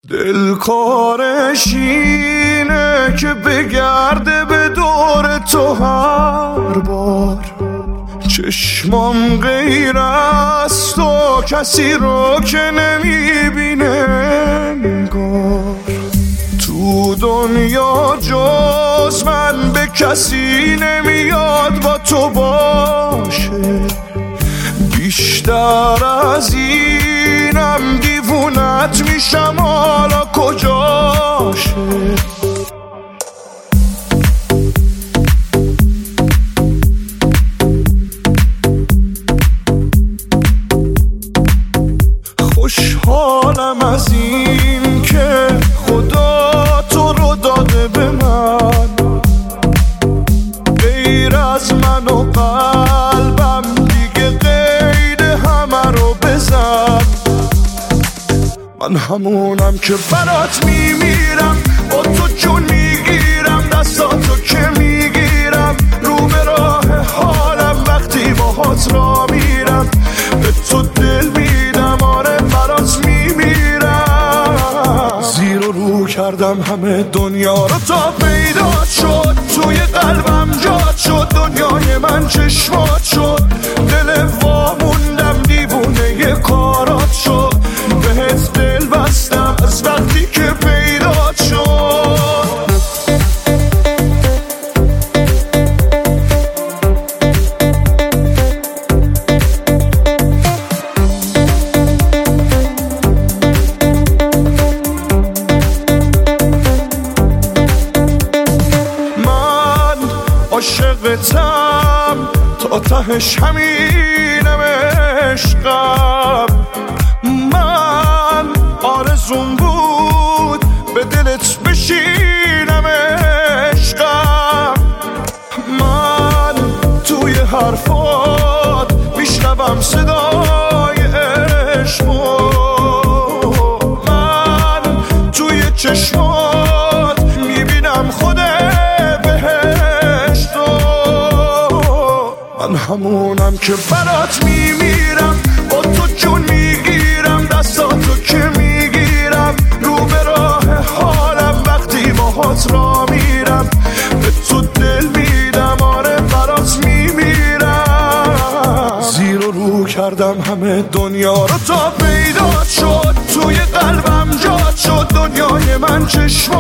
دلکارش اینه که بگرده به دور تو هر بار، چشمام غیر از تو کسی رو که نمیبینه انگار. تو دنیا جز من به کسی نمیاد با تو باشه، بیشتر از اینم دیوونت میشم حالا کجاشه. خوشحالم از این که خدا تو رو داده به من، غیر از من و قلبم دیگه قید همه رو بزن. من همونم که برات میمیرم، با تو جون میگیرم، دستاتو که میگیرم، رو به راه حالم وقتی باهات را میرم، به تو دل میدم، آره برات میمیرم. زیر و رو کردم همه دنیا رو تا پیدا شد، توی قلبم جات شد، دنیای من چشمات شد، دل واموندم دیوونه کارات شد، بهت دل بستم از وقتی که پیدا شد. من عاشقتم تا تهش همینم عشقم، من آرزوم بود به دلت بشینم عشقم، من توی حرفات میشنوم صدای عشقو، من توی چشمات میبینم خود بهشتو. من همونم که برات میمیرم، با تو جون میگیرم، دستاتو که میگیرم، رو به راه حالم وقتی باهات را میرم، به تو دل میدم، آره برات میمیرم. زیر و رو کردم همه دنیا رو تا پیدا شد، توی قلبم جات شد، دنیای من چشم